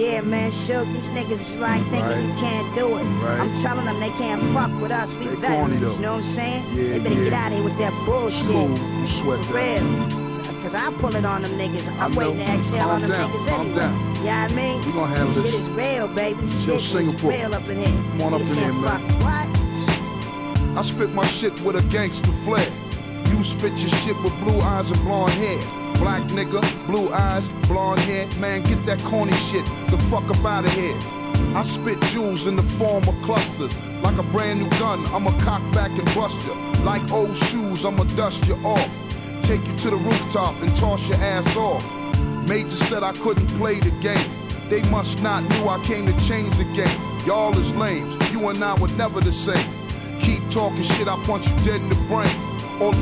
Yeah, man, shook. These niggas is like thinking you can't do it. I'm telling them they can't fuck with us. We veterans, you know what I'm saying? Yeah, they better get out of here with that bullshit. Cool, you sweat For that. real. Cause I pull it on them niggas. I'm waiting to exhale on them niggas anyway. You know what I mean? We gonna handle shit this. is real, baby. Yo, Shit Singapore. is real up in here. Come on up Niggas in here, can't man. fuck. What? I spit my shit with a gangster flair. You spit your shit with blue eyes and blonde hair. Black nigga, blue eyes, blonde hair. Man, get that corny shit the fuck up out of here. I spit jewels in the form of clusters. Like a brand new gun, I'ma cock back and bust ya. Like old shoes, I'ma dust you off. Take you to the rooftop and toss your ass off. Major said I couldn't play the game. They must not knew I came to change the game. Y'all is lames, you and I were never the same. Keep talking shit, I punch you dead in the brain.